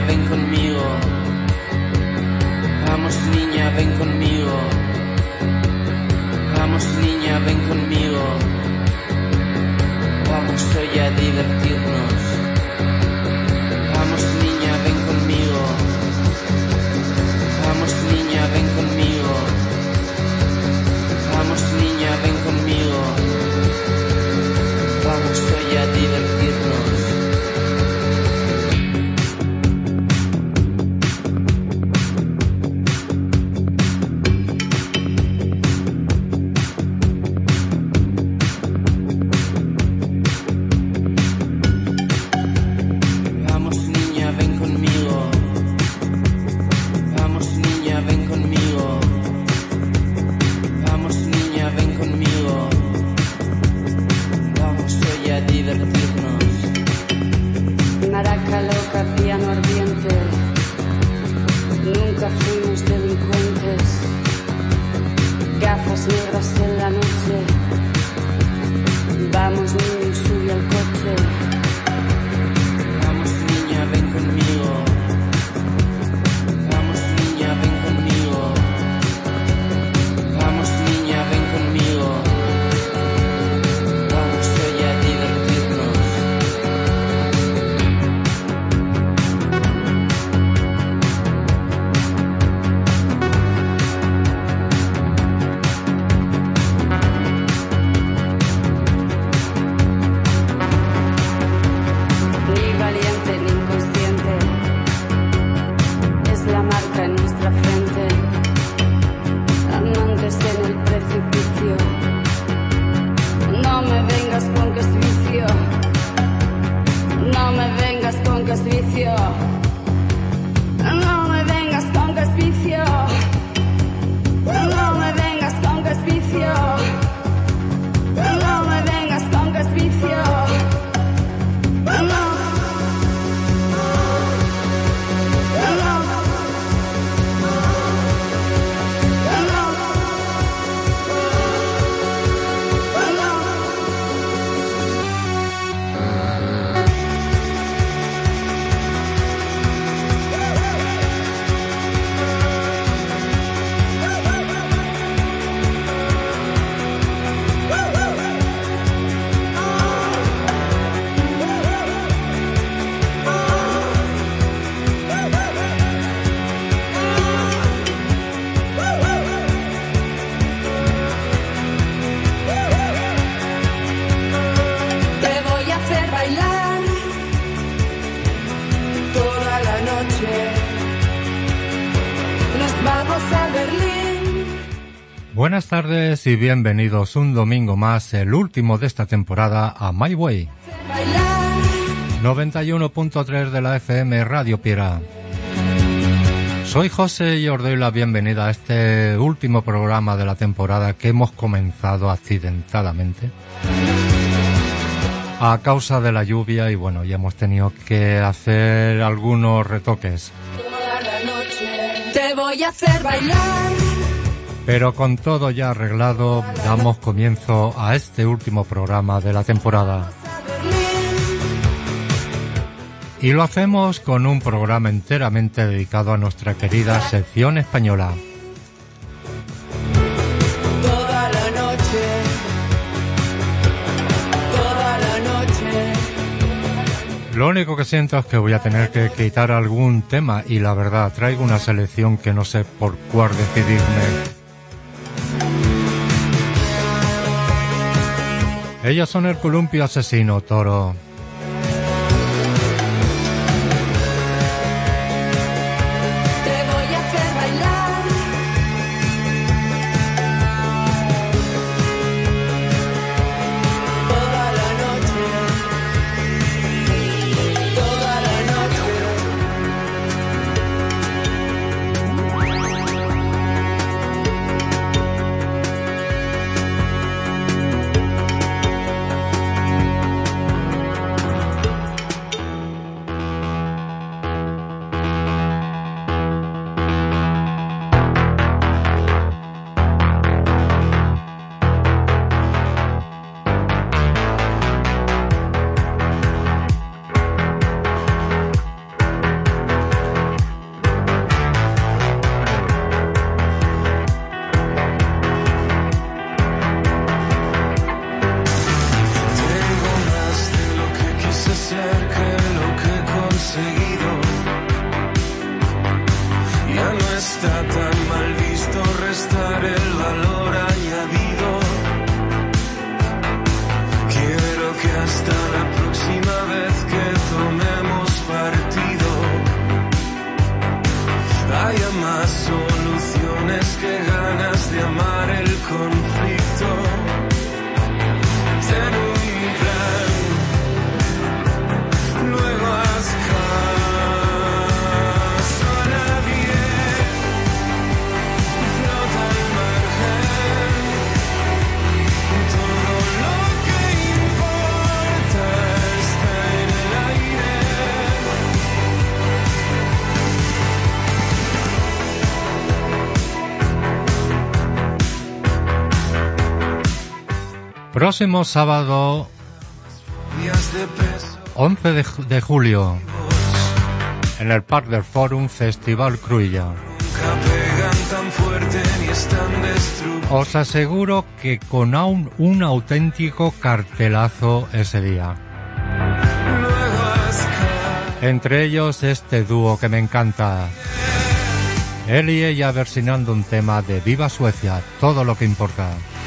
ven conmigo. Vamos niña, ven conmigo. Vamos niña, ven conmigo. Vamos hoy a divertirnos. Vamos niña, ven conmigo. Vamos niña, ven conmigo. Vamos niña, ven conmigo. Vamos hoy a divertirnos. Buenas tardes y bienvenidos un domingo más, el último de esta temporada, a My Way. 91.3 de la FM Radio Piera. Soy José y os doy la bienvenida a este último programa de la temporada que hemos comenzado accidentadamente a causa de la lluvia y bueno, ya hemos tenido que hacer algunos retoques. Toda la noche te voy a hacer bailar. Pero con todo ya arreglado, damos comienzo a este último programa de la temporada. Y lo hacemos con un programa enteramente dedicado a nuestra querida sección española. Toda la noche, toda la noche. Lo único que siento es que voy a tener que quitar algún tema y la verdad, traigo una selección que no sé por cuál decidirme. Ellos son el Columpio Asesino Toro. está tan mal visto restar el valor añadido. Quiero que hasta la próxima vez que tomemos partido haya más soluciones que ganas de amar el conflicto. Ten un plan, luego haz caso a nadie, flota al margen, todo lo que importa está en el aire. Próximo sábado 11 de julio en el Parc del Fòrum Festival Cruïlla. Os aseguro que con un auténtico cartelazo ese día. Entre ellos este dúo que me encanta. Él y ella versionando un tema de Viva Suecia, todo lo que importa.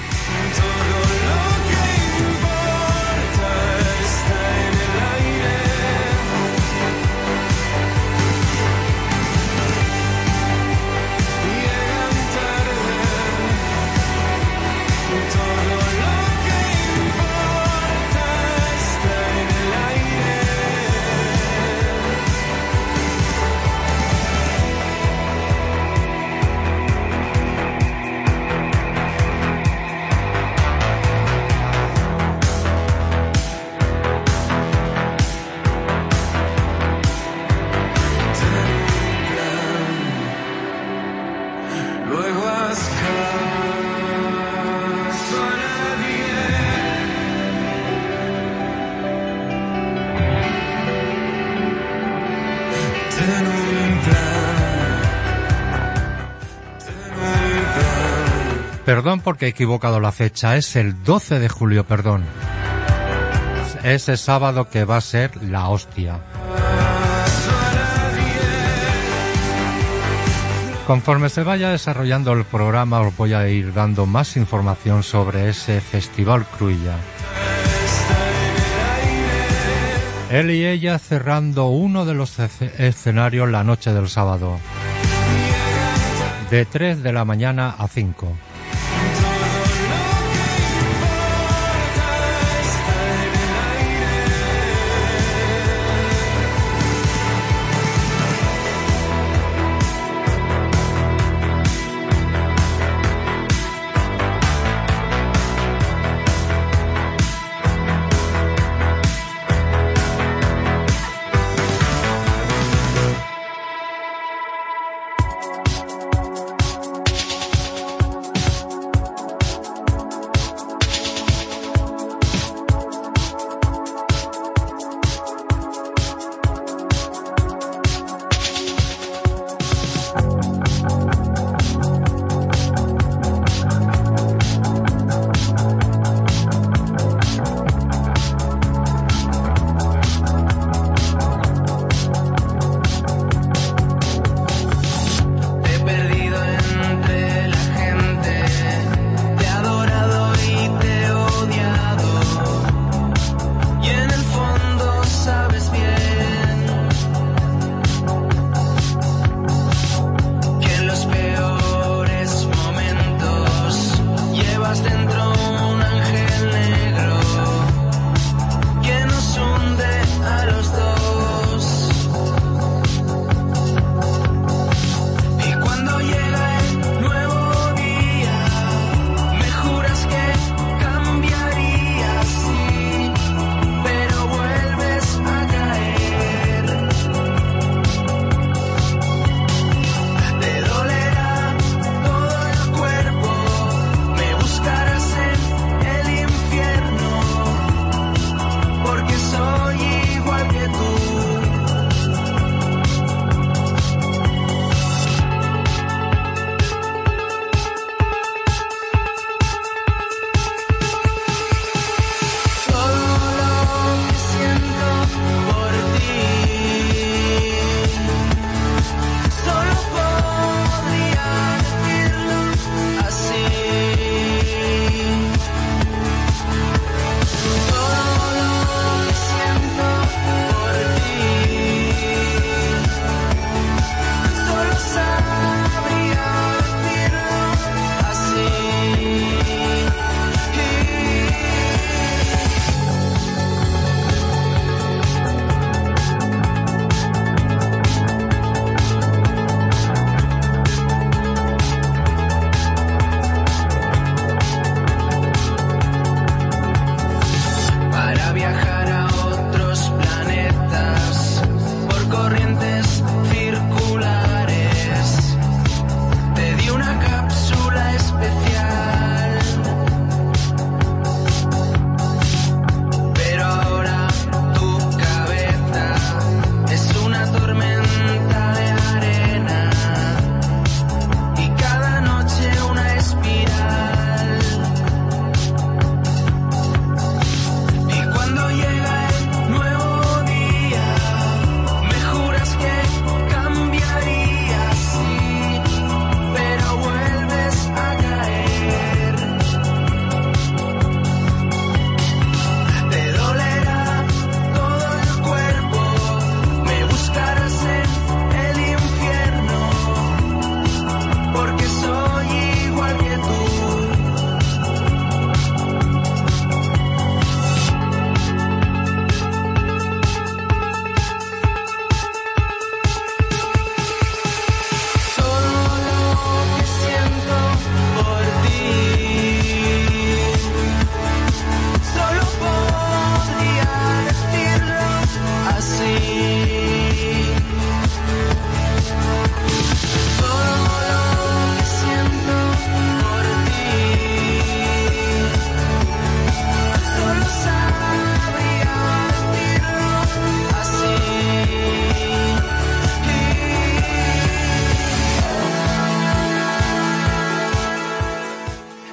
Perdón porque he equivocado la fecha, es el 12 de julio, perdón. Ese sábado que va a ser la hostia. Conforme se vaya desarrollando el programa os voy a ir dando más información sobre ese Festival Cruïlla. Él y ella cerrando uno de los escenarios la noche del sábado, de 3 de la mañana a 5.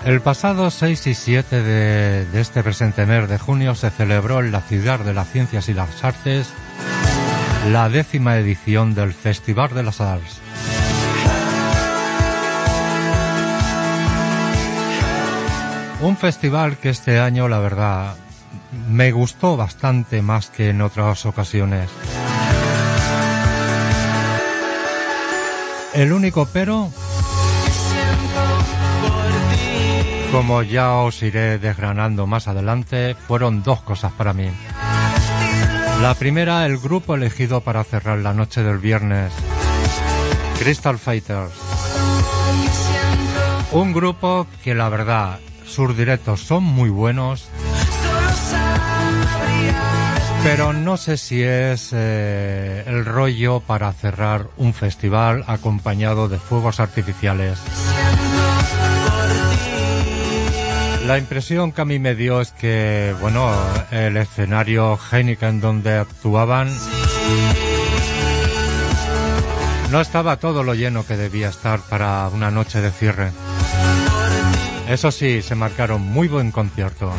El pasado 6 y 7 de este presente mes de junio se celebró en la Ciudad de las Ciencias y las Artes la 10ª edición del Festival de las Arts. Un festival que este año, la verdad, me gustó bastante más que en otras ocasiones. El único pero, como ya os iré desgranando más adelante, fueron dos cosas para mí. La primera, el grupo elegido para cerrar la noche del viernes, Crystal Fighters. Un grupo que, la verdad, sus directos son muy buenos, pero no sé si es el rollo para cerrar un festival acompañado de fuegos artificiales. La impresión que a mí me dio es que, bueno, el escenario Heineken donde actuaban no estaba todo lo lleno que debía estar para una noche de cierre. Eso sí, se marcaron muy buen concierto.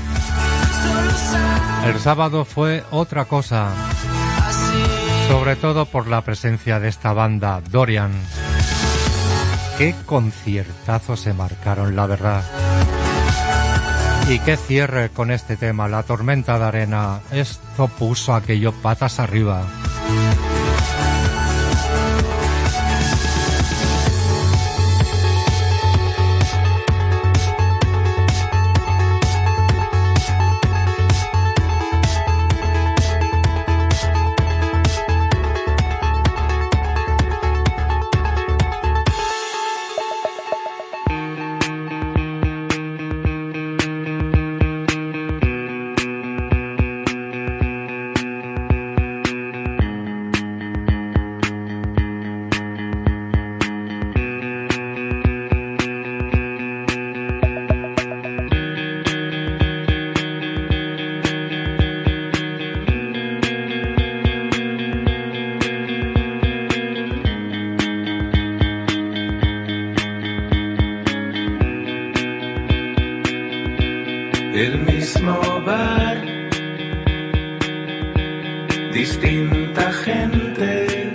El sábado fue otra cosa, sobre todo por la presencia de esta banda, Dorian. Qué conciertazo se marcaron, la verdad. Y qué cierre con este tema, La tormenta de arena. Esto puso aquello patas arriba. El mismo bar, distinta gente,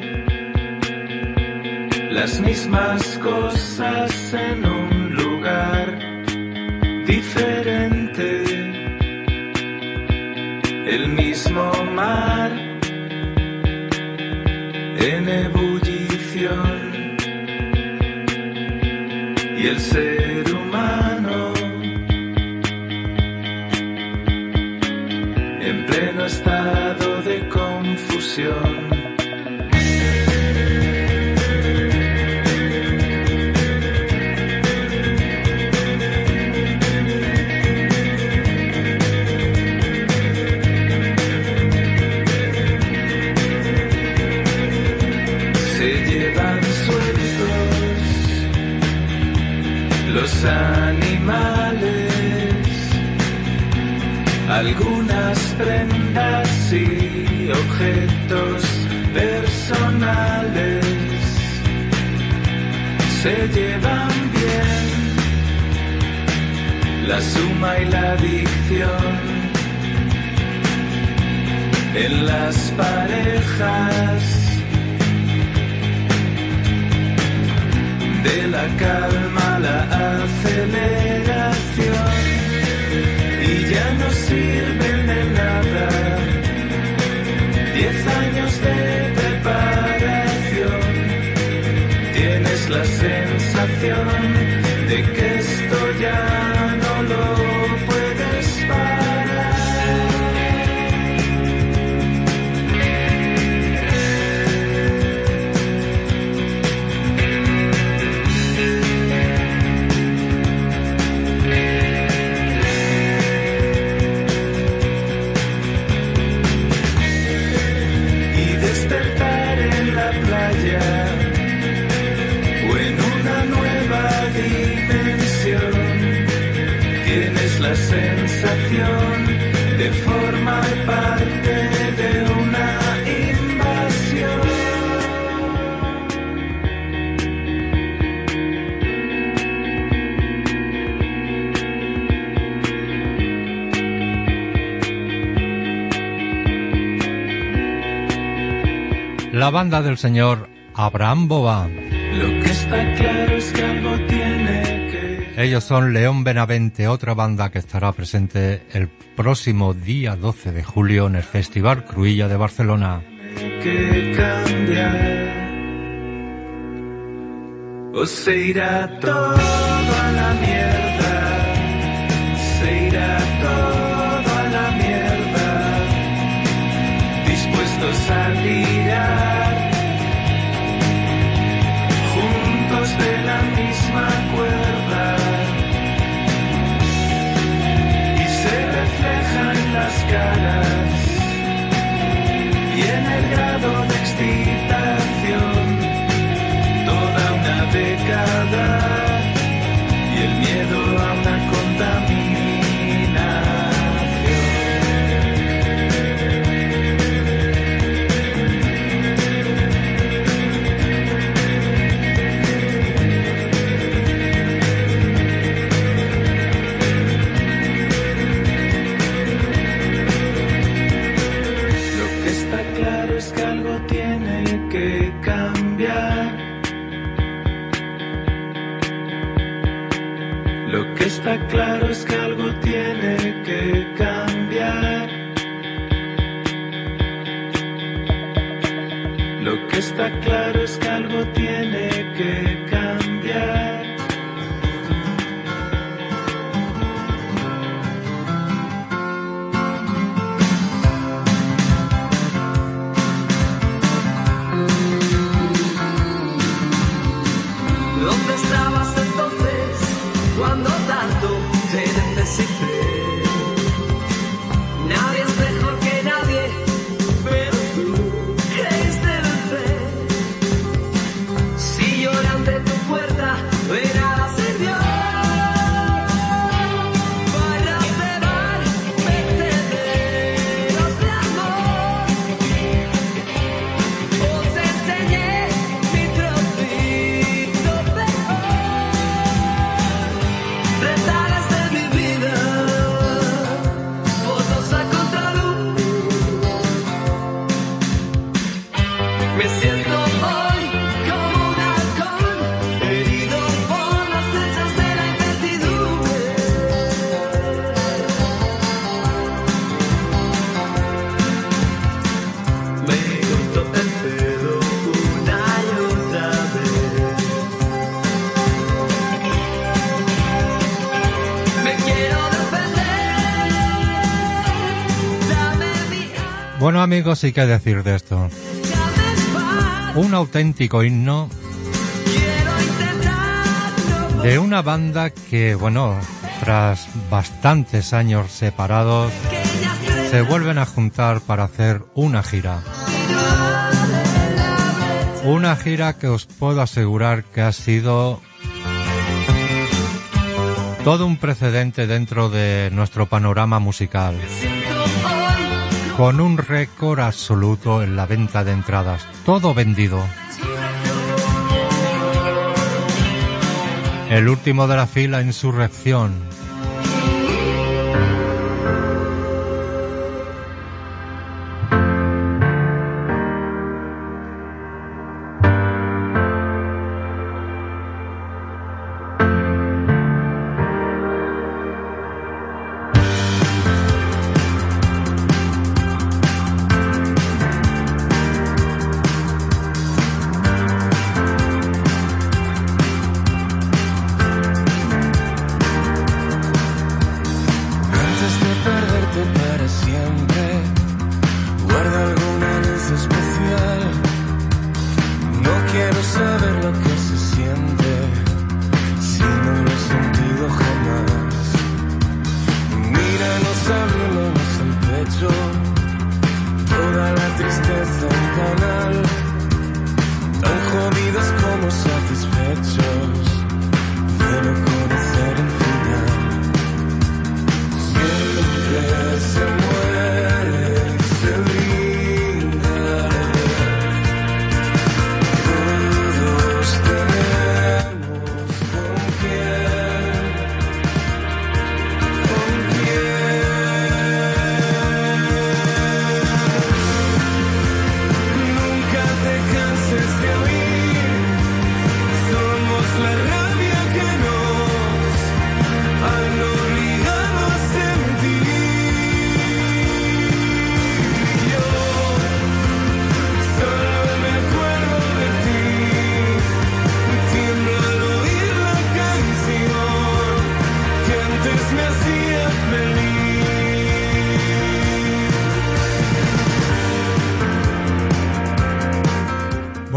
las mismas cosas en un lugar diferente. El mismo mar en ebullición y el ser humano en pleno estado de confusión. Se llevan sueltos los animales, algunas prendas y objetos personales. Se llevan bien la suma y la adicción en las parejas, de la calma a la aceleración. Y ya no sirven de nada 10 años de preparación. Tienes la sensación de que esto ya no lo puedes parar. La sensación de formar parte de una invasión. la banda del señor Abraham Boba. Lo que está claro es que algo tiene que... Ellos son León Benavente, otra banda que estará presente el próximo día 12 de julio en el Festival Cruïlla de Barcelona. Que cambiar, o se irá todo a la mierda, se irá todo a la mierda, dispuestos a tirar juntos de la misma cuerda, y se refleja en las caras y en el grado de excitación, toda una década y el miedo a una contaminación. Lo que está claro es que algo tiene que cambiar. Lo que está claro es que algo tiene que cambiar. Lo que está claro es que algo tiene que cambiar. ¿Dónde estabas entonces cuando tanto te necesité? Nadie es mejor que nadie, pero tú creíste vencer. Si lloran de tu puerta, de nada sirvió. Barras de bar, vertederos de amor. Os enseñé mi trocito peor. Retales de mi vida, fotos a contraluz. Me siento hoy como un halcón, herido por las flechas de la incertidumbre. Me corto el pelo una y otra vez. Me quiero defender. Dame mi alma, Bueno amigos, sí que decir de esto. dame paz. Un auténtico himno Quiero intentarlo. de una banda que, bueno, tras bastantes años separados, se vuelven a juntar para hacer una gira. Una gira que os puedo asegurar que ha sido todo un precedente dentro de nuestro panorama musical, con un récord absoluto en la venta de entradas, todo vendido. El último de la fila, Insurrección.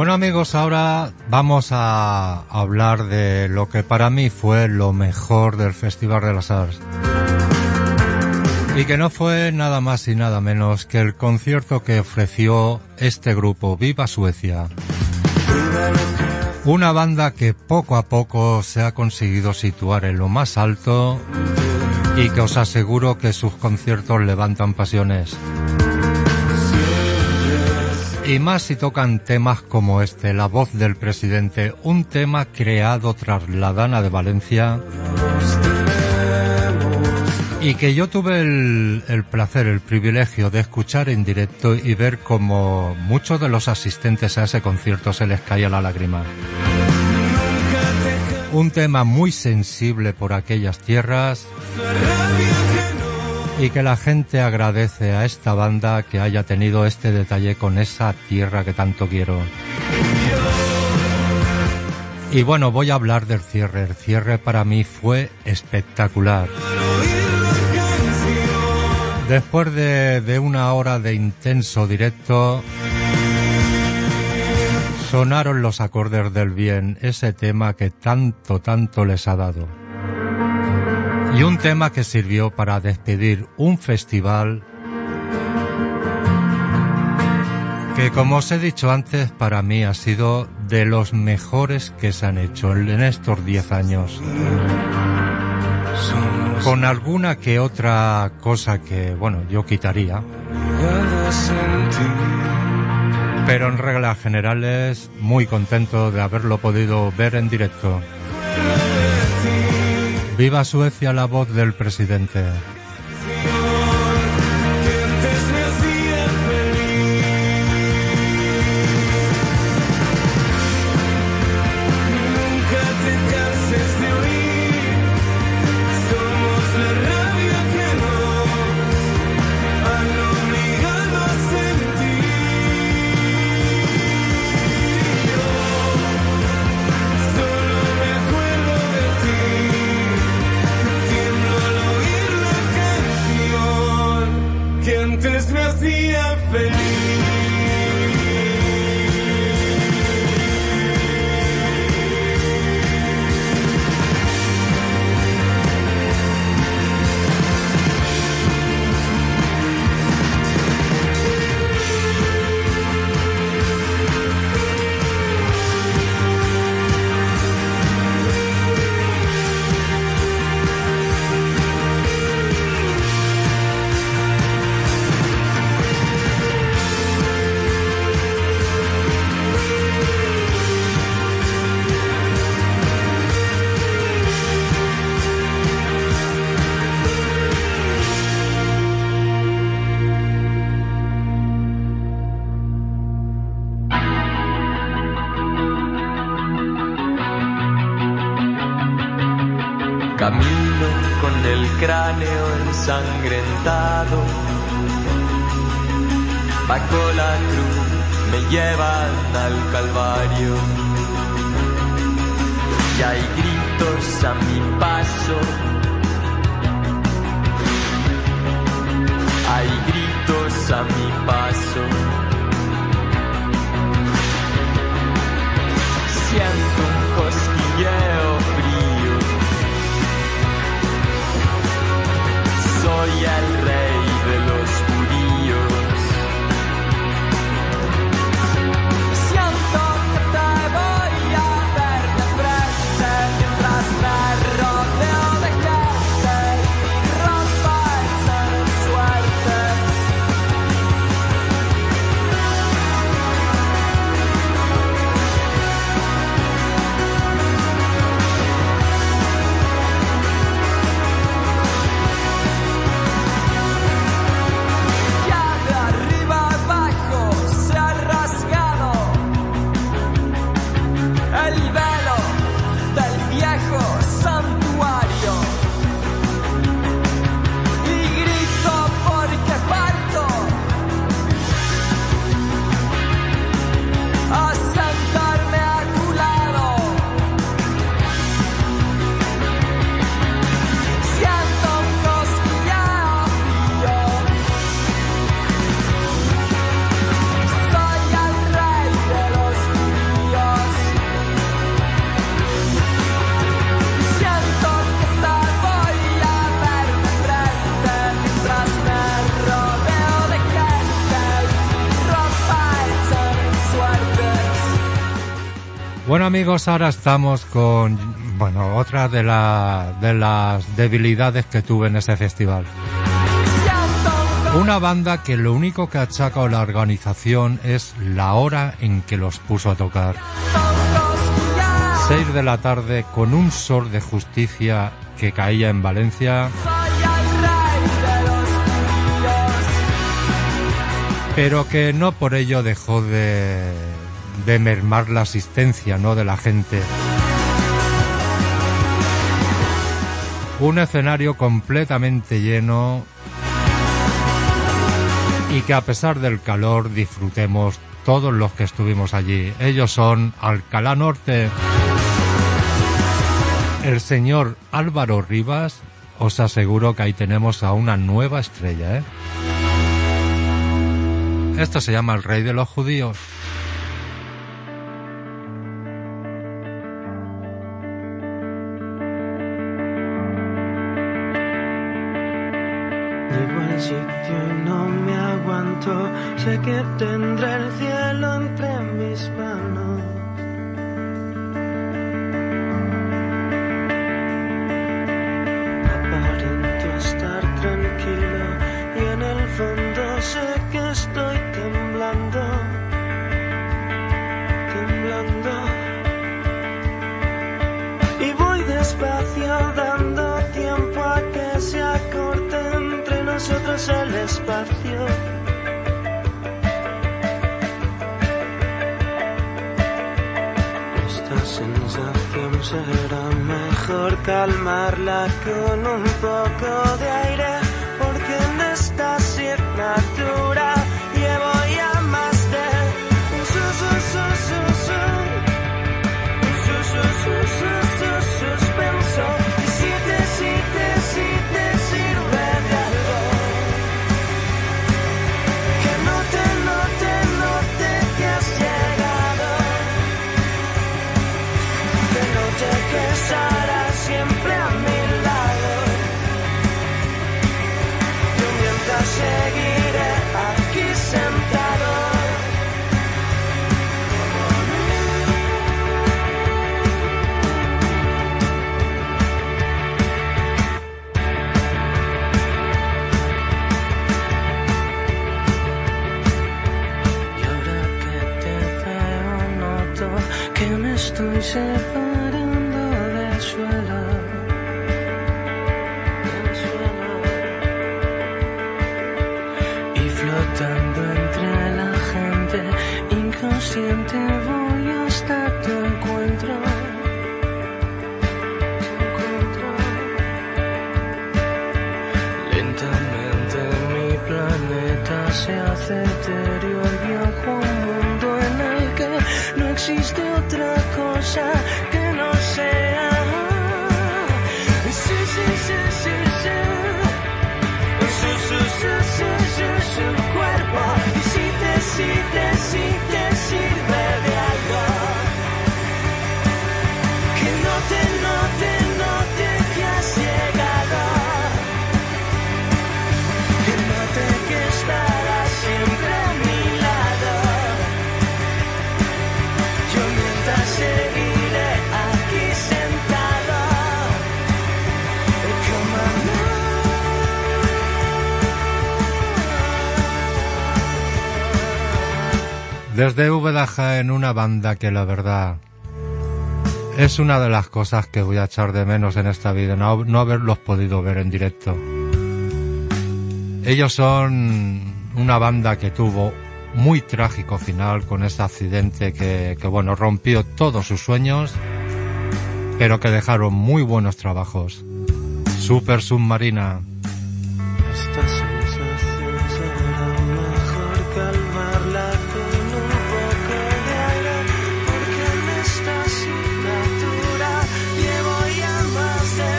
Bueno amigos, ahora vamos a hablar de lo que para mí fue lo mejor del Festival de las Arts. Y que no fue nada más y nada menos que el concierto que ofreció este grupo, Viva Suecia. Una banda que poco a poco se ha conseguido situar en lo más alto y que os aseguro que sus conciertos levantan pasiones. Y más si tocan temas como este, La voz del presidente, un tema creado tras la Dana de Valencia y que yo tuve el placer, el privilegio de escuchar en directo y ver como muchos de los asistentes a ese concierto se les caía la lágrima. Un tema muy sensible por aquellas tierras y que la gente agradece a esta banda que haya tenido este detalle con esa tierra que tanto quiero. Y bueno, voy a hablar del cierre. El cierre para mí fue espectacular. Después de una hora de intenso directo, sonaron los acordes del bien, ese tema que tanto les ha dado. Y un tema que sirvió para despedir un festival que, como os he dicho antes, para mí ha sido de los mejores que se han hecho en estos 10 años. Con alguna que otra cosa que, bueno, yo quitaría. Pero en reglas generales, muy contento de haberlo podido ver en directo. Viva Suecia, la voz del presidente. Camino con el cráneo ensangrentado, bajo la cruz me llevan al Calvario y hay gritos a mi paso, hay gritos a mi paso. Siento un cosquilleo frío. Soy el rey de los judíos. Siento que te voy a ver de frente mientras me rodeo de gente y rompa el ser suerte. Bueno amigos, ahora estamos con, bueno, otra de las debilidades que tuve en ese festival. Una banda que lo único que achaca a la organización es la hora en que los puso a tocar. 6 de la tarde con un sol de justicia que caía en Valencia. Pero que no por ello dejó de mermar la asistencia, ¿no?, de la gente. Un escenario completamente lleno y que a pesar del calor disfrutemos todos los que estuvimos allí. Ellos son Alcalá Norte. El señor Álvaro Rivas, os aseguro que ahí tenemos a una nueva estrella, ¿eh? Esto se llama El Rey de los Judíos. Llego al sitio y no me aguanto, sé que tendré el cielo entre mis manos. Aparento estar tranquilo y en el fondo sé que estoy temblando, temblando. Y voy despacio dando tiempo a que se acorte entre nosotros el espacio. Esta sensación será mejor calmarla con un poco de aire, porque en esta asignatura llevo ya más de un suspenso. Y si te sirve de algo, que note que has llegado, que note que estarás siempre a mi lado. Yo mientras seguiré aquí sentado. Que me estoy separando del suelo, y flotando entre la gente, inconsciente voy hasta tu encuentro. Lentamente mi planeta se hace etéreo y viajo a un mundo en el que no existe otra cosa que no sea. Su cuerpo. Y si te sirve de algo, que note que has llegado, que note que estarás siempre a mi lado. Yo mientras seguiré aquí sentado, como Desde Úbeda en una banda que la verdad es una de las cosas que voy a echar de menos en esta vida, no haberlos podido ver en directo. Ellos son una banda que tuvo muy trágico final con ese accidente que bueno, rompió todos sus sueños, pero que dejaron muy buenos trabajos. Super Submarina. esta sensación será mejor calmarla con un poco de aire, porque en esta asignatura llevo ya más de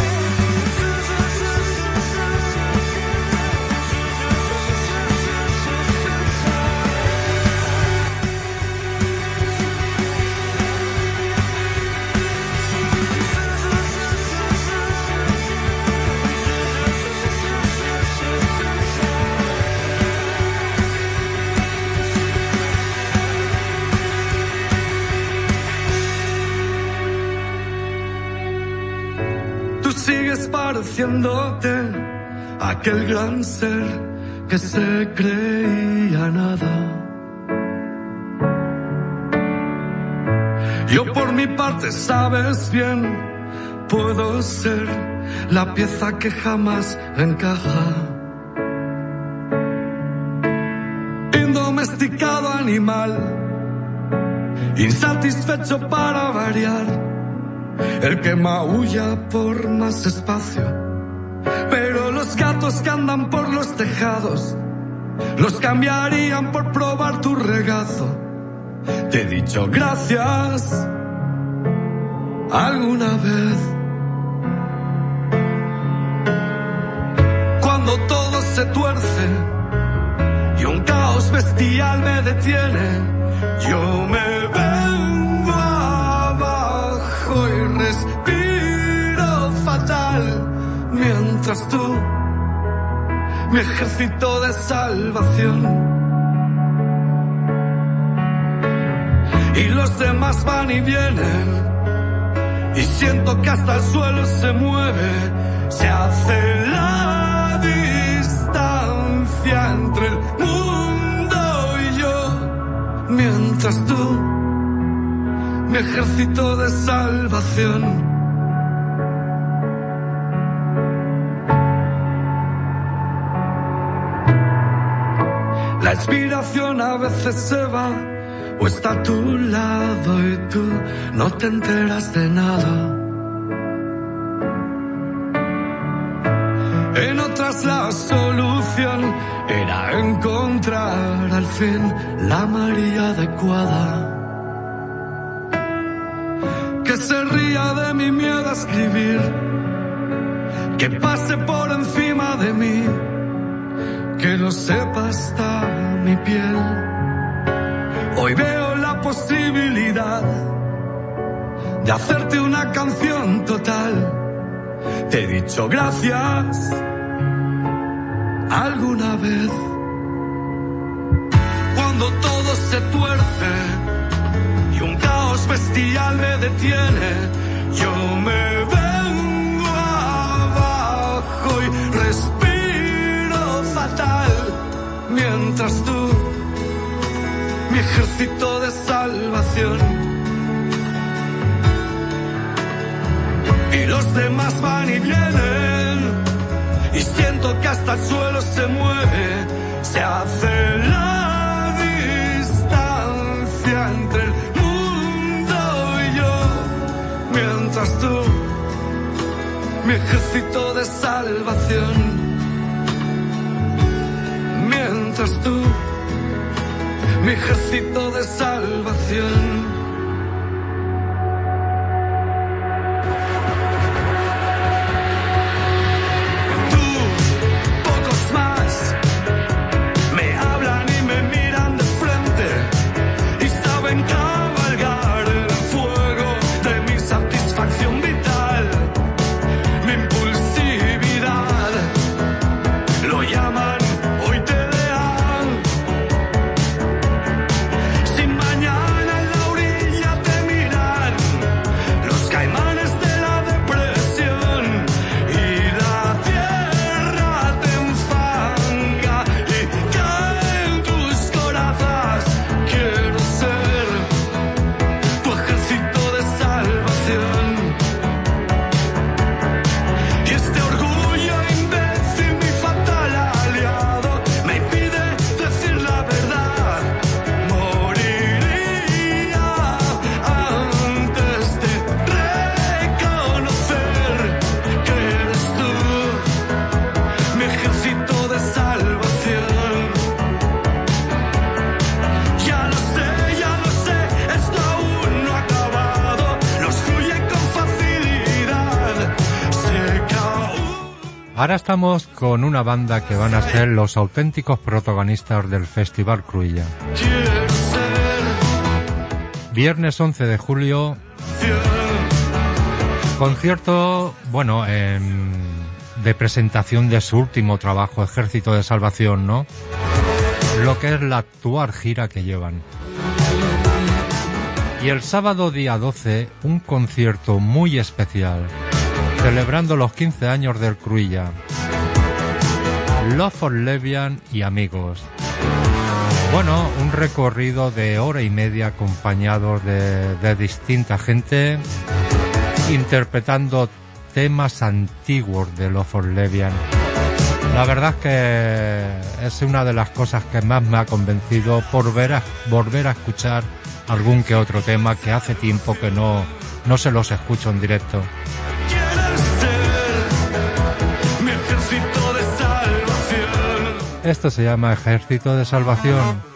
sigues pareciéndote a aquel gran ser que se creía nada. Yo por mi parte, sabes bien, puedo ser la pieza que jamás encaja. Indomesticado animal, insatisfecho para variar, el que maulla por más espacio. Pero los gatos que andan por los tejados los cambiarían por probar tu regazo. Te he dicho gracias alguna vez. Cuando todo se tuerce y un caos bestial me detiene, yo me vengo abajo y respiro fatal, mientras tú, mi ejército de salvación. Y los demás van y vienen, y siento que hasta el suelo se mueve, se hace la distancia entre el mundo y yo, mientras tú, mi ejército de salvación. La inspiración a veces se va o está a tu lado y tú no te enteras de nada. En otras la solución era encontrar al fin la María adecuada, que se ría de mi miedo a escribir, que pase por encima de mí, que lo sepa hasta mi piel. Hoy veo la posibilidad de hacerte una canción total. Te he dicho gracias alguna vez. Cuando todo se tuerce y un caos bestial me detiene, yo me vengo abajo y respiro fatal, mientras tú, mi ejército de salvación, y los demás van y vienen, y siento que hasta el suelo se mueve, se hace la distancia entre el mundo y yo, mientras tú, mi ejército de salvación, mientras tú, mi ejército de salvación. Ahora estamos con una banda que van a ser los auténticos protagonistas del Festival Cruïlla. Viernes 11 de julio, concierto, bueno, de presentación de su último trabajo, Ejército de Salvación, ¿no? Lo que es la actual gira que llevan. Y el sábado día 12, un concierto muy especial. celebrando los 15 años del Cruïlla. Love for Lesbian y amigos. Bueno, un recorrido de hora y media acompañado de distinta gente interpretando temas antiguos de Love for Lesbian. La verdad es que es una de las cosas que más me ha convencido por volver a escuchar algún que otro tema que hace tiempo que no se los escucho en directo. Esto se llama Ejército de Salvación.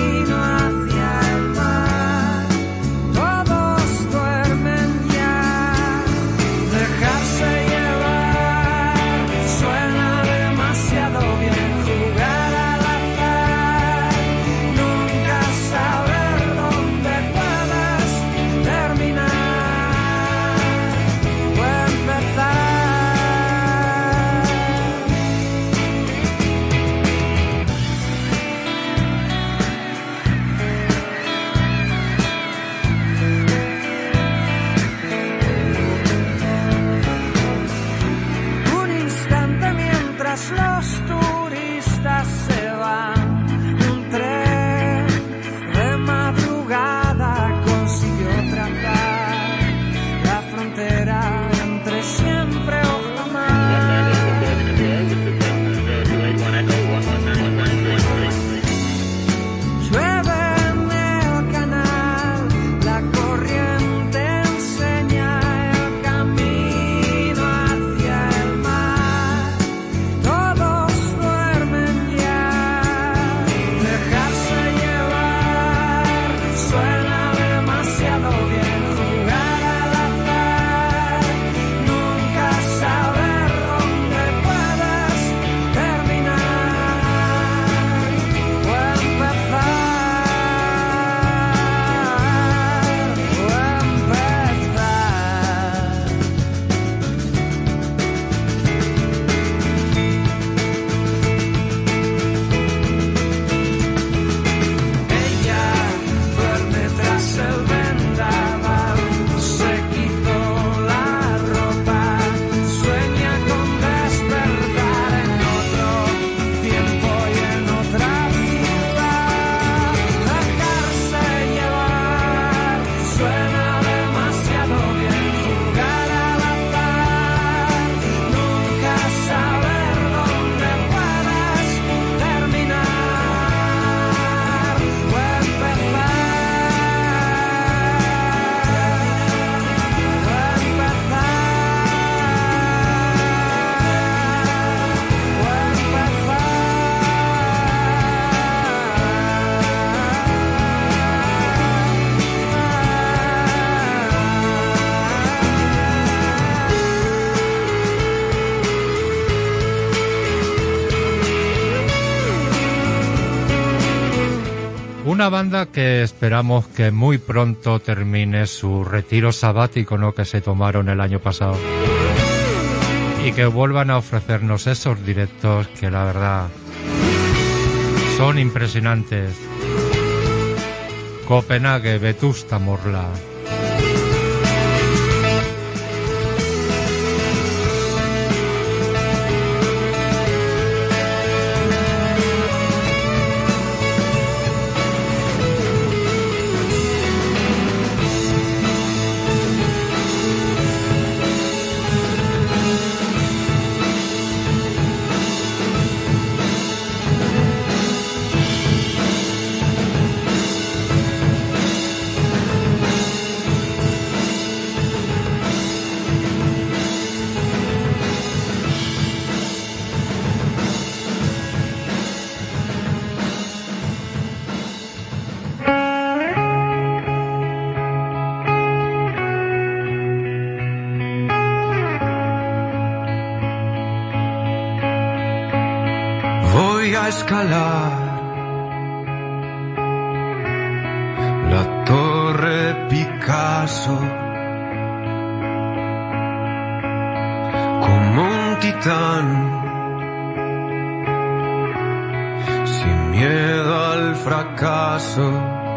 Todos duermen ya. Una banda que esperamos que muy pronto termine su retiro sabático, ¿no?, que se tomaron el año pasado. Y que vuelvan a ofrecernos esos directos que la verdad son impresionantes. Copenhague, Vetusta Morla. Escalar la torre Picasso como un titán, sin miedo al fracaso.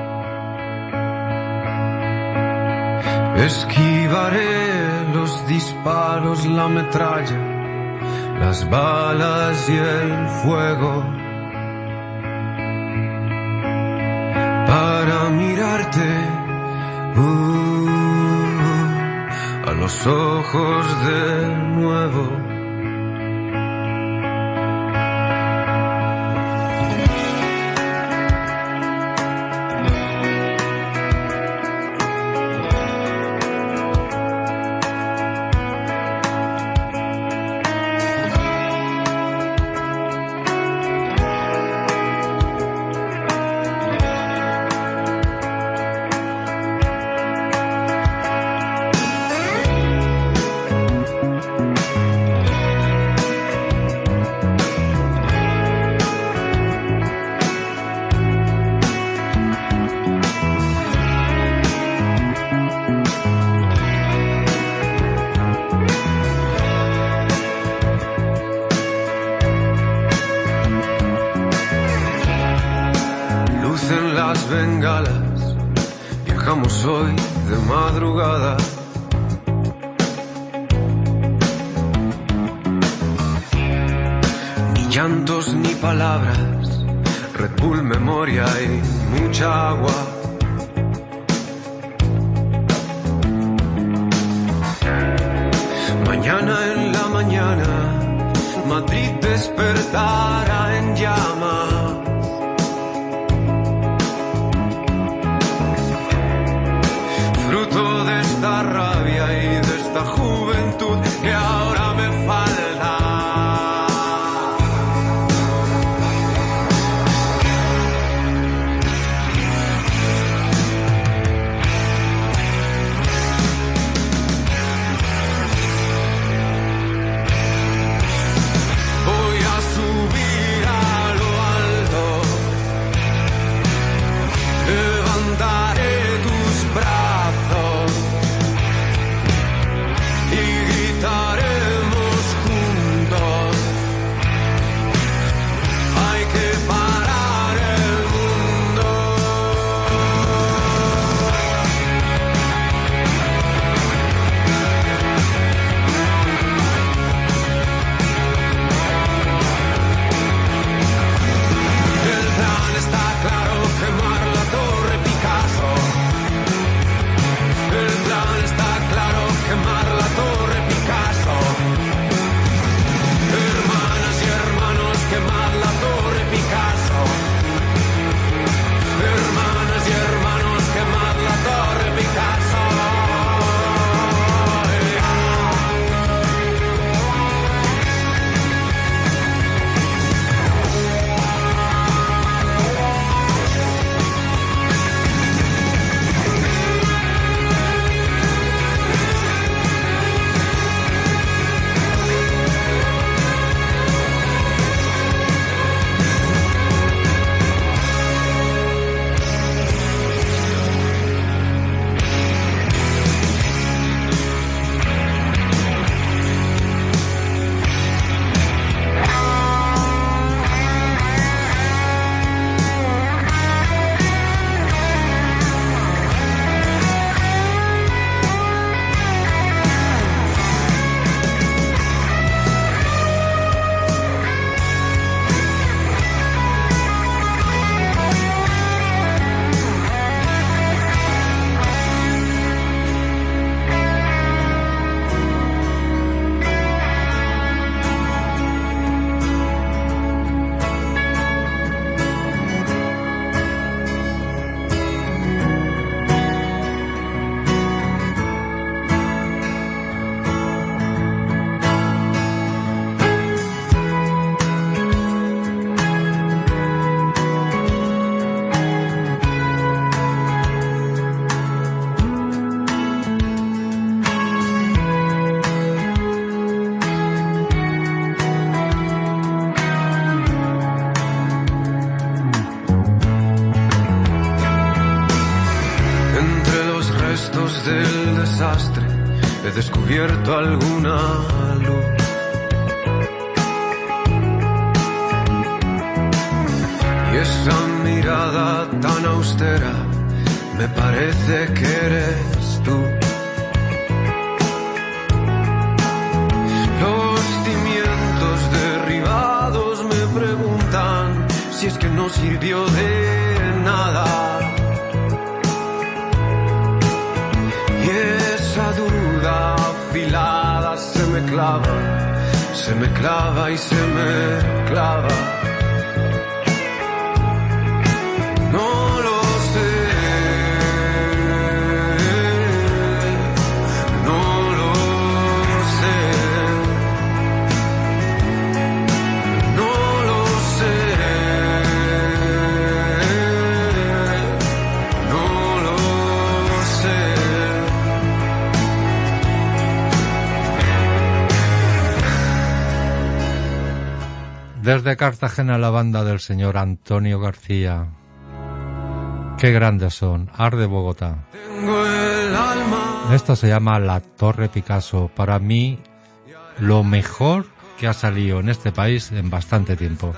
Esquivaré los disparos, la metralla, las balas y el fuego, para mirarte a los ojos de nuevo. Bengalas, viajamos hoy de madrugada. Ni llantos ni palabras, Red Bull, memoria y mucha agua. Mañana en la mañana, Madrid despertará en llamas. Fruto de esta rabia y de esta juventud que ahora me falta. Voy a subir a lo alto desastre he descubierto alguna luz. Y esa mirada tan austera me parece que eres tú. Los cimientos derribados me preguntan si es que no sirvió de nada. Y esa duda afilada se me clava y se me clava. No lo sé, no lo sé, no lo sé, no lo sé. Desde Cartagena, la banda del señor Antonio García. Qué grandes son, Arde Bogotá. Esto se llama La Torre Picasso. Para mí, lo mejor que ha salido en este país en bastante tiempo.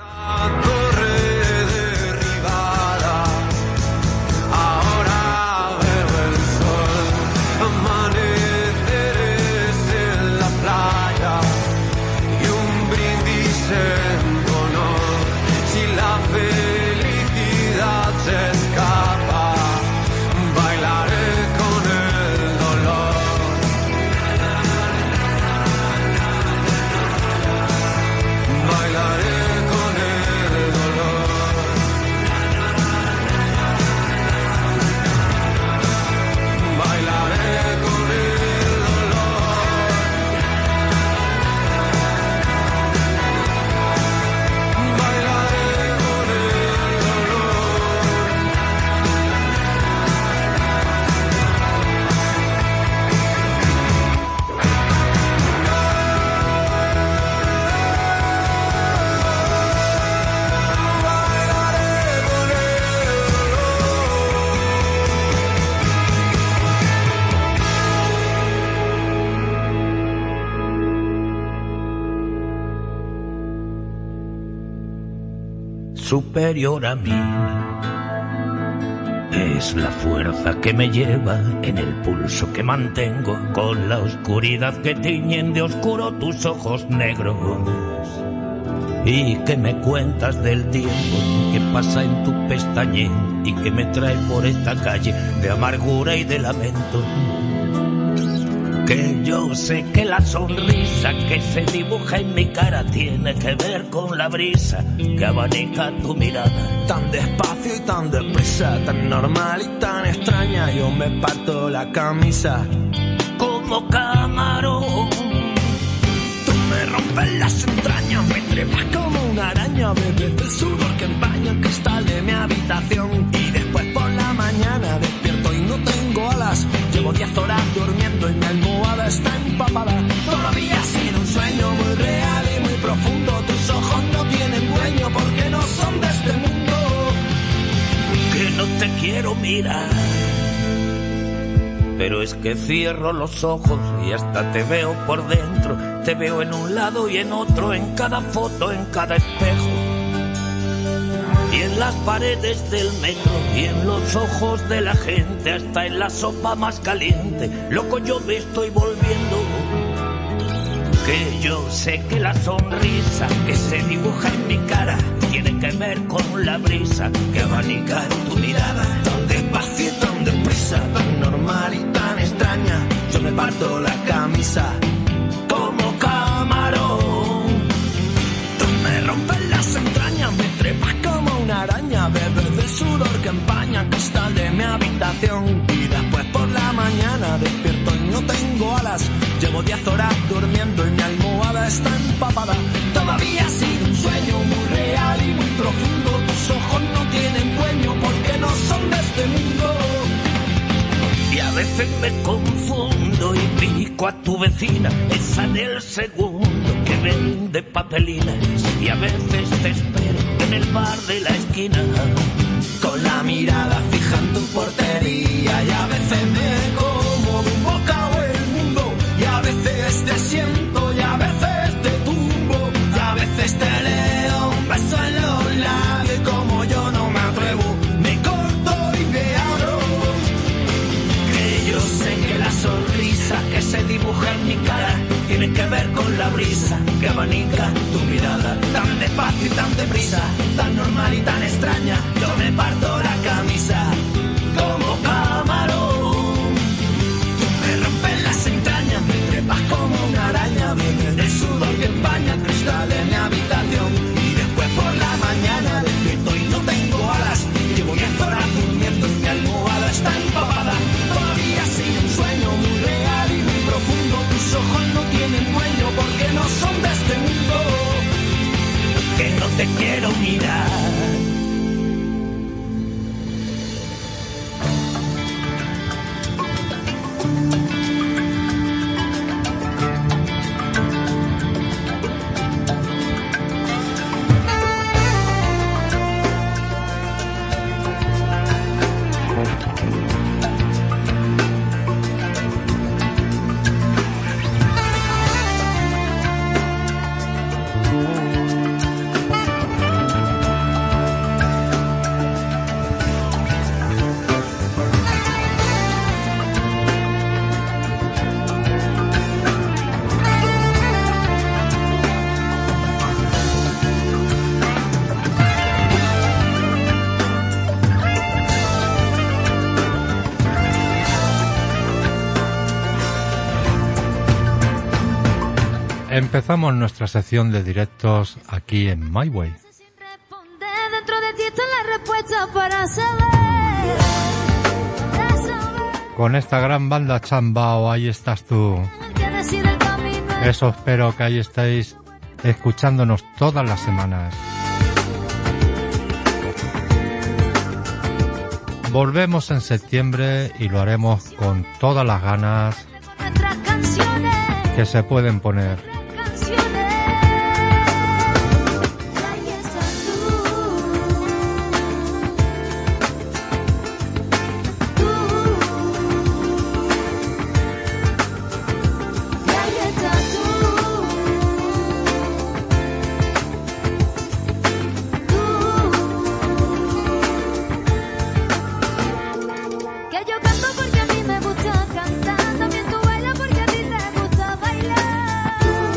Superior a mí es la fuerza que me lleva en el pulso que mantengo con la oscuridad que tiñen de oscuro tus ojos negros. ¿Y qué me cuentas del tiempo que pasa en tu pestañeo y que me trae por esta calle de amargura y de lamento? Que yo sé que la sonrisa que se dibuja en mi cara tiene que ver con la brisa que abanica tu mirada. Tan despacio y tan deprisa, tan normal y tan extraña, yo me parto la camisa como camarón. Tú me rompes las entrañas, me trepas como una araña, bebes del sudor que empaña el cristal de mi habitación. Y después por la mañana despierto y no tengo alas. Llevo 10 horas durmiendo y mi almohada está empapada. Todavía ha sido un sueño muy real y muy profundo. Tus ojos no tienen dueño porque no son de este mundo. Que no te quiero mirar, pero es que cierro los ojos y hasta te veo por dentro. Te veo en un lado y en otro, en cada foto, en cada espejo. Y en las paredes del metro, y en los ojos de la gente, hasta en la sopa más caliente. Loco, yo me estoy volviendo. Que yo sé que la sonrisa que se dibuja en mi cara tiene que ver con la brisa que abanica tu mirada. Tan despacio y tan deprisa, tan normal y tan extraña, yo me parto la camisa como camarón. Tú me rompes las entrañas, me trepas como una araña, bebes del sudor que empaña el cristal de mi habitación. Y después por la mañana despierto y no tengo alas. Llevo 10 horas durmiendo y mi almohada está empapada. Todavía ha sido un sueño muy real y muy profundo. Tus ojos no tienen dueño porque no son de este mundo. Y a veces me confundo y pico a tu vecina, esa del segundo que vende papelinas. Y a veces te espero en el bar de la esquina, con la mirada fija en tu portería. Y a veces me como un bocado que abanica tu mirada, tan despacio y tan deprisa, tan normal y tan extraña. Yo me parto la camisa como camarón. Tú me rompes las entrañas, me trepas como una araña, vienes del sudor que empaña el cristal de mi habitación. Y después por la mañana despierto y no tengo alas. Llevo 10 horas durmiendo y mi almohada está empapada. Todavía sigue un sueño muy real y muy profundo. Tus ojos no tienen dueño porque no son de este mundo. Que no te quiero mirar. Empezamos nuestra sección de directos aquí en My Way. Dentro de ti está la respuesta para saber. Con esta gran banda Chambao, ahí estás tú. Eso espero que ahí estéis escuchándonos todas las semanas. Volvemos en septiembre y lo haremos con todas las ganas que se pueden poner. Porque a mí me gusta cantar, también tú bailas porque a ti te gusta bailar.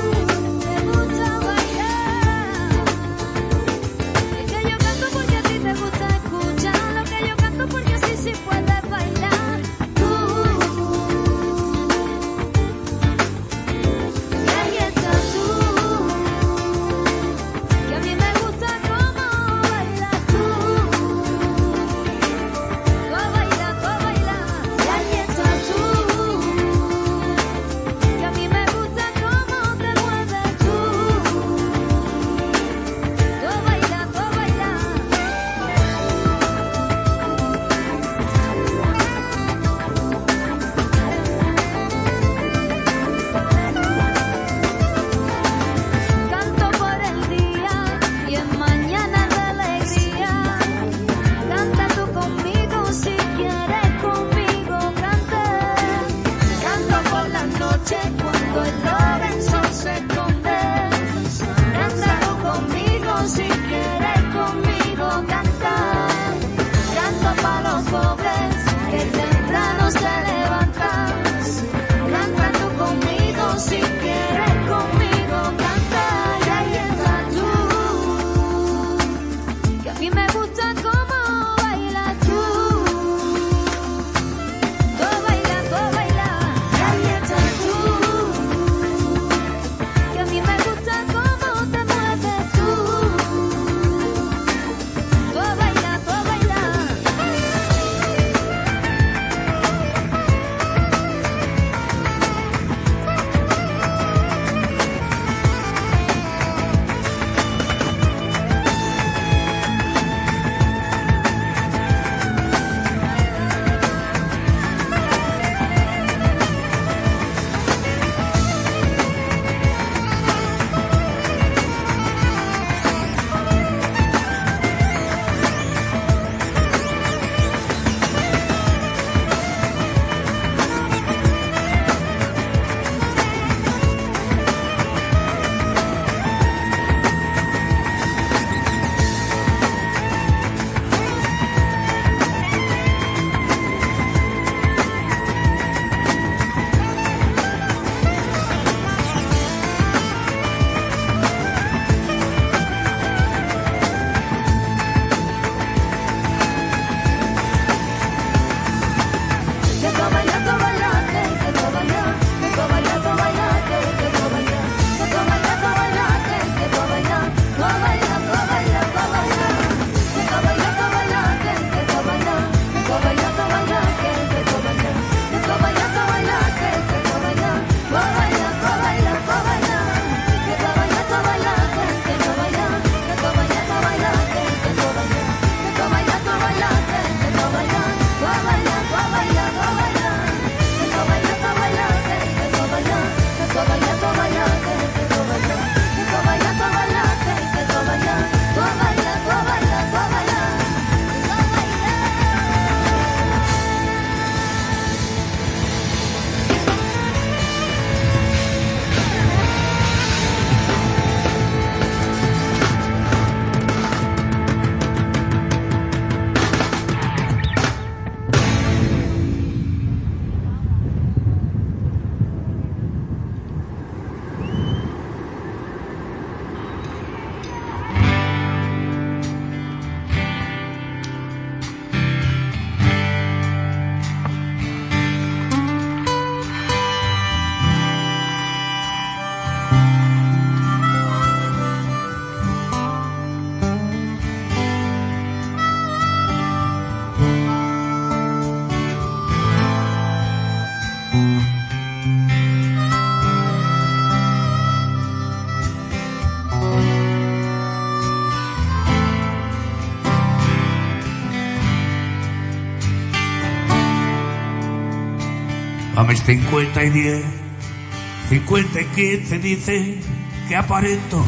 A mis 50 y 10, 50 y 15 dice que aparento.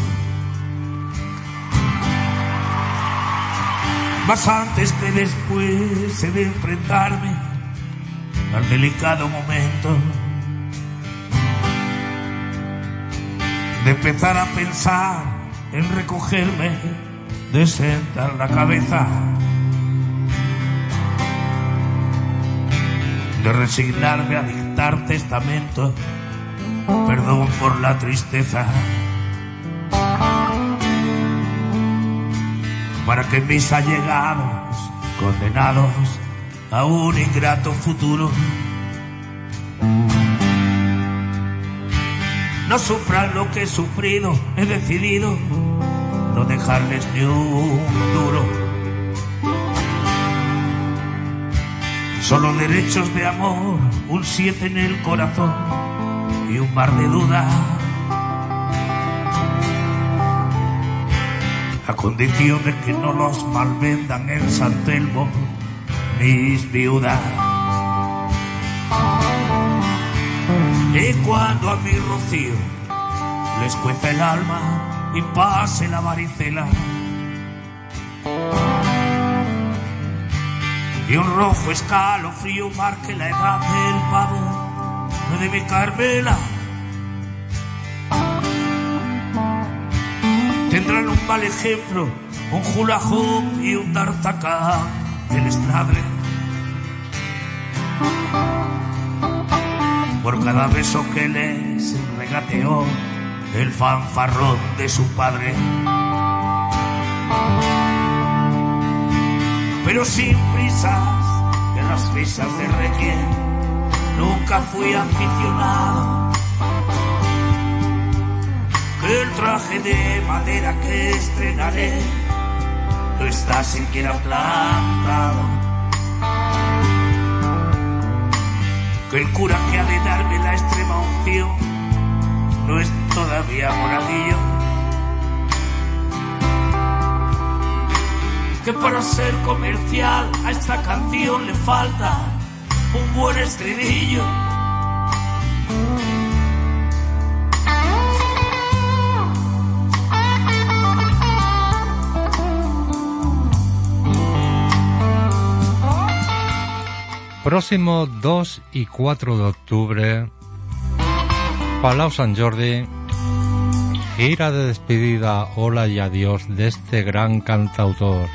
Más antes que después he de enfrentarme al delicado momento de empezar a pensar en recogerme, de sentar la cabeza, de resignarme a dictar testamento, perdón por la tristeza, para que mis allegados, condenados a un ingrato futuro, no sufran lo que he sufrido. He decidido no dejarles ni un duro. Solo derechos de amor, un 7 en el corazón y un mar de dudas, a condición de que no los malvendan en San Telmo mis viudas. Y cuando a mi Rocío les cueza el alma y pase la varicela, y un rojo escalofrío marque la edad del pavo de mi Carmela, tendrán un mal ejemplo, un hula hoop y un d'Artagnan del Estradre. Por cada beso que les regateó el fanfarrón de su padre. Pero sin prisas, que las prisas de Requiem nunca fui aficionado. Que el traje de madera que estrenaré no está siquiera plantado. Que el cura que ha de darme la extrema unción no es todavía monaguillo. Que para ser comercial a esta canción le falta un buen estribillo. Próximo 2 y 4 de octubre, Palau Sant Jordi, gira de despedida, hola y adiós de este gran cantautor,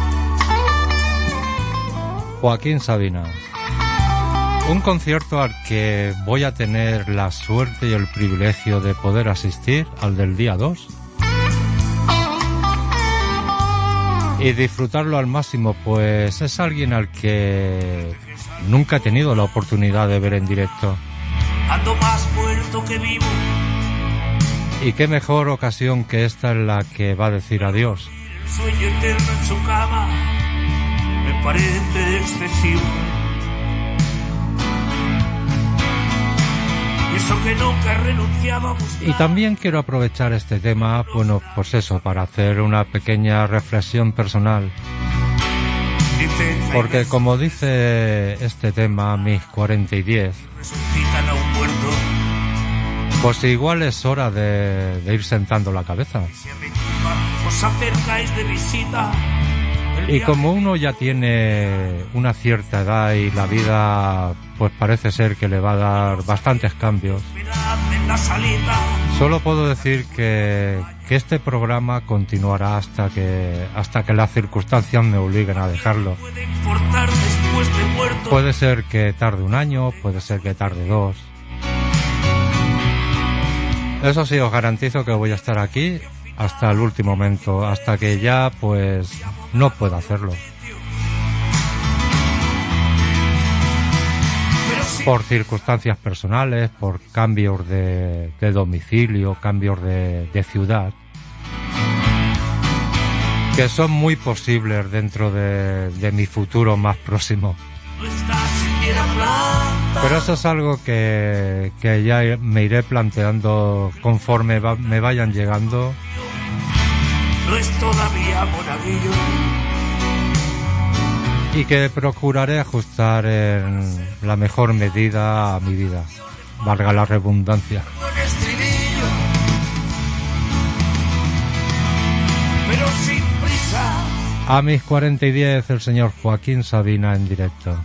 Joaquín Sabina. Un concierto al que voy a tener la suerte y el privilegio de poder asistir, al del día 2. Y disfrutarlo al máximo, pues es alguien al que nunca he tenido la oportunidad de ver en directo. Ando más muerto que vivo. Y qué mejor ocasión que esta en la que va a decir adiós. El sueño eterno en su cama me parece excesivo. Y eso que nunca he renunciado a buscar. Y también quiero aprovechar este tema, bueno, pues eso, para hacer una pequeña reflexión personal. Porque como dice este tema, mis 40 y 10, resucitan a un muerto. Pues igual es hora de ir sentando la cabeza. Si a mi tumba os acercáis de visita, y como uno ya tiene una cierta edad y la vida pues parece ser que le va a dar bastantes cambios, en la salita, solo puedo decir que este programa continuará hasta que las circunstancias me obliguen a dejarlo. puede importar después de muerto. Puede ser que tarde un año, puede ser que tarde 2. Eso sí, os garantizo que voy a estar aquí hasta el último momento, hasta que ya pues no pueda hacerlo. Por circunstancias personales, por cambios de domicilio, cambios de ciudad, que son muy posibles dentro de mi futuro más próximo. No está siquiera planta. Pero eso es algo que ya me iré planteando conforme me vayan llegando. No es todavía monaguillo. y que procuraré ajustar en la mejor medida a mi vida, valga la redundancia. Pero sin prisa. A mis 40 y 10, el señor Joaquín Sabina en directo.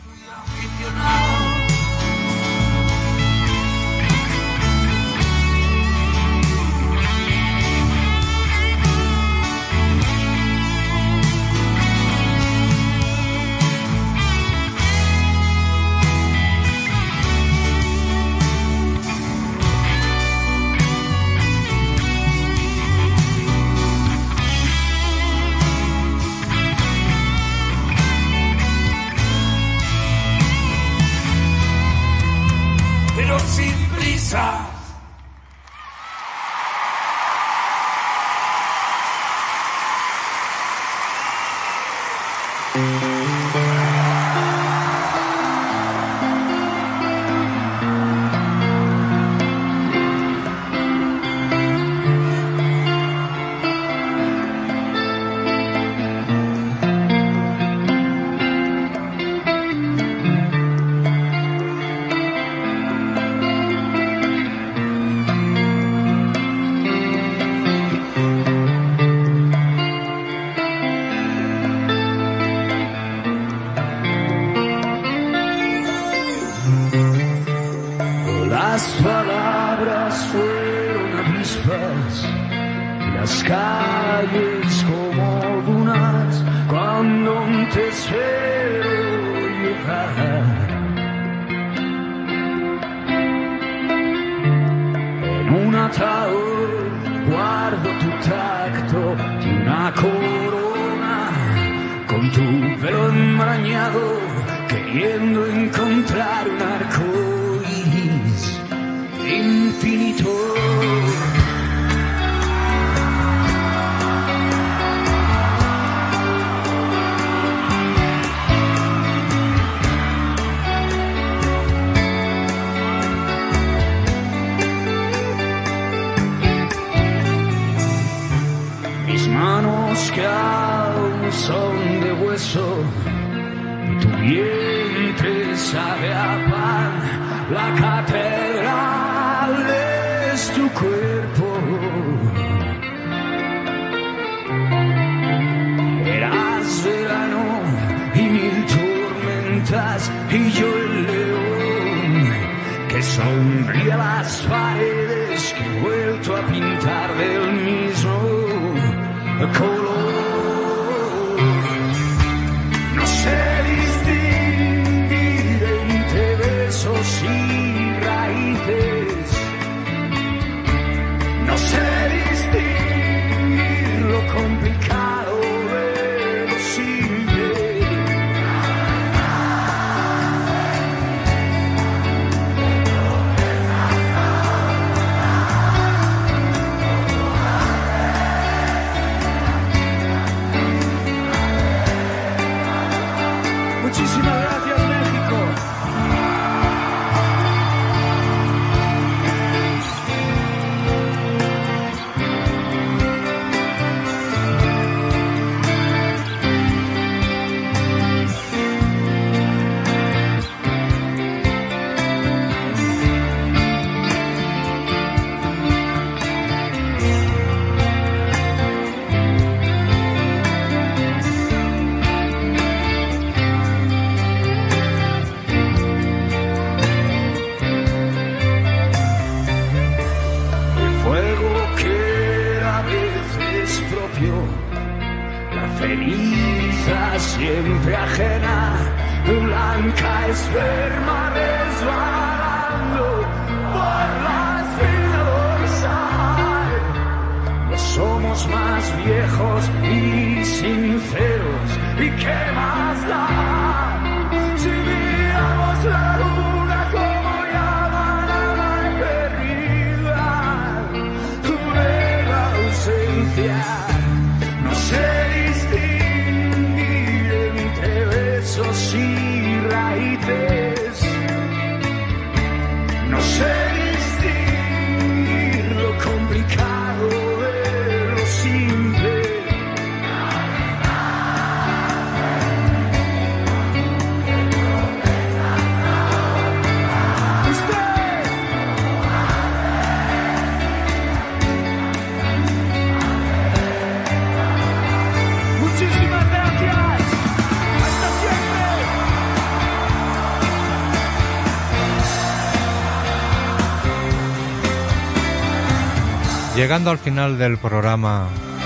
Llegando al final del programa,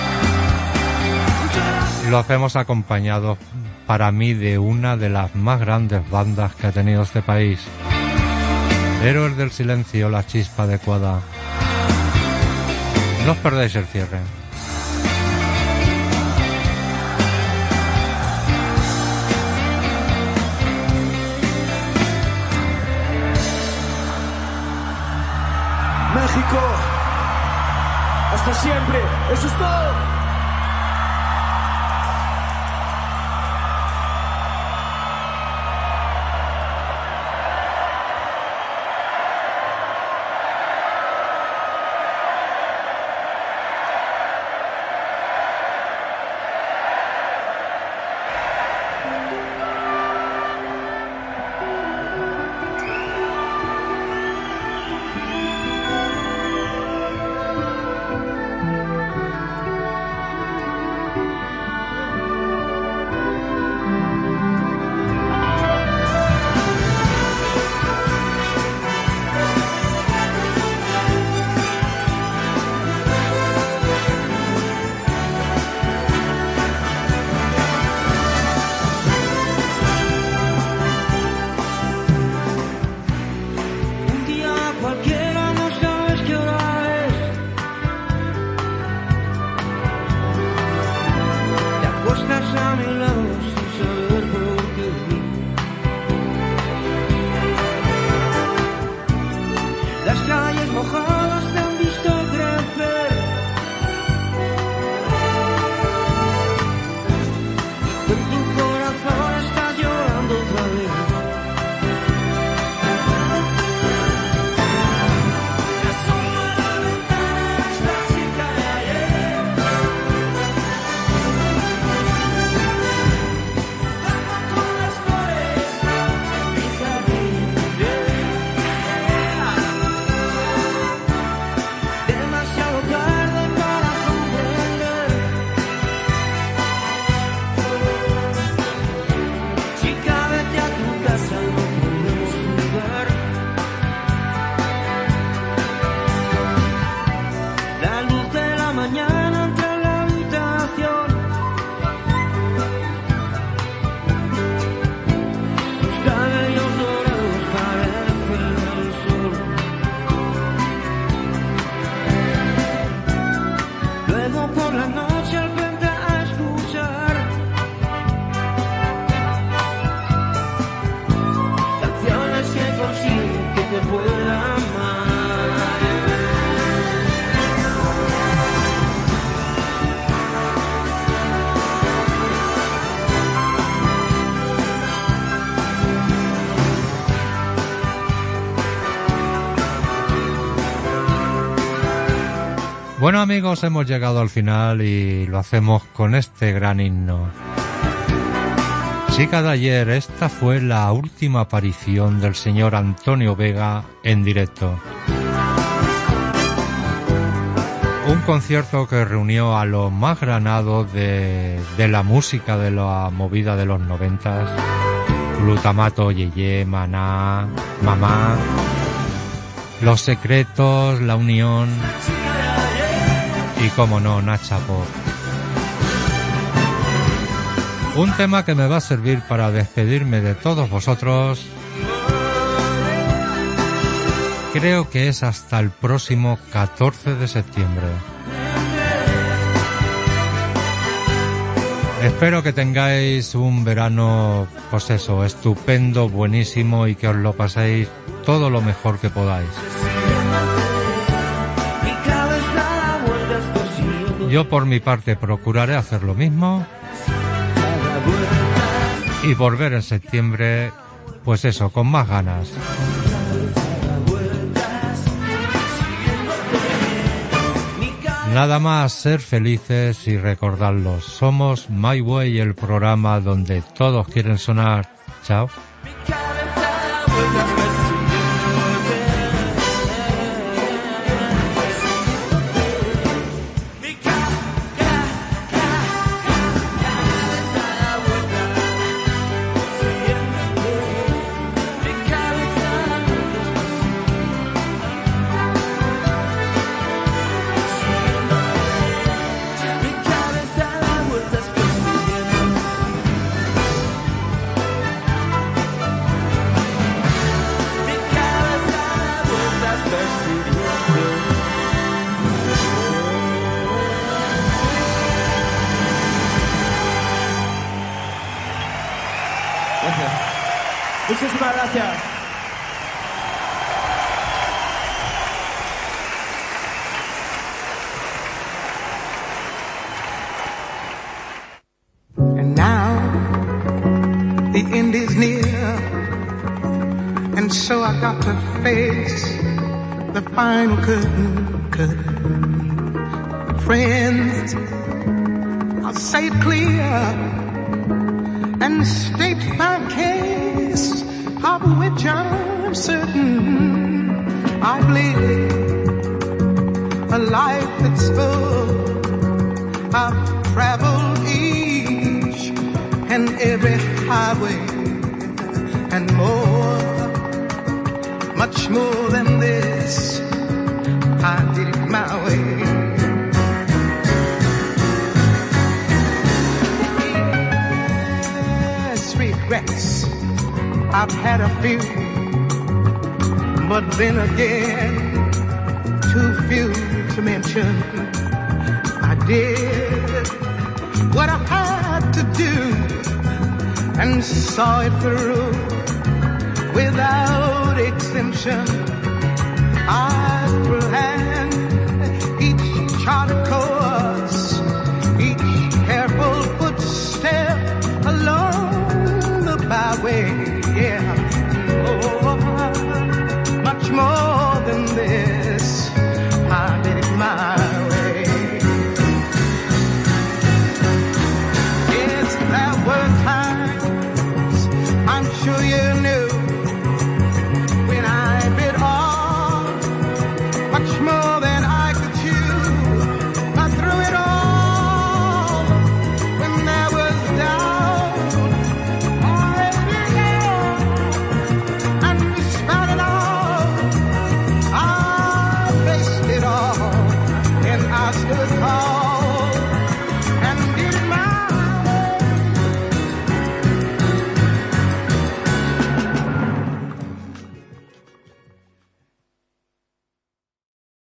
lo hacemos acompañado para mí de una de las más grandes bandas que ha tenido este país. Héroes del Silencio, La Chispa Adecuada. No os perdáis el cierre. México, hasta siempre, eso es todo. Bueno amigos, hemos llegado al final y lo hacemos con este gran himno. Chica de ayer, esta fue la última aparición del señor Antonio Vega en directo. Un concierto que reunió a los más granados de la música de la movida de los 90s. Glutamato, Yeye, Maná, Mamá, Los Secretos, La Unión y, como no, Nacha Pop. Un tema que me va a servir para despedirme de todos vosotros. Creo que es hasta el próximo 14 de septiembre. Espero que tengáis un verano, pues eso, estupendo, buenísimo y que os lo paséis todo lo mejor que podáis. Yo por mi parte procuraré hacer lo mismo y volver en septiembre, pues eso, con más ganas. Nada más, ser felices y recordarlos. Somos My Way, el programa donde todos quieren sonar. Chao. Muchísimas gracias. And now the end is near, and so I got to face the final curtain. Friends, I'll say it clear and state my case, of which I'm certain. I've lived a life that's full. I've traveled each and every highway and more, much more than this. I did it my way. Yes, regrets, I've had a few, but then again, too few to mention. I did what I had to do and saw it through without exemption. I perhaps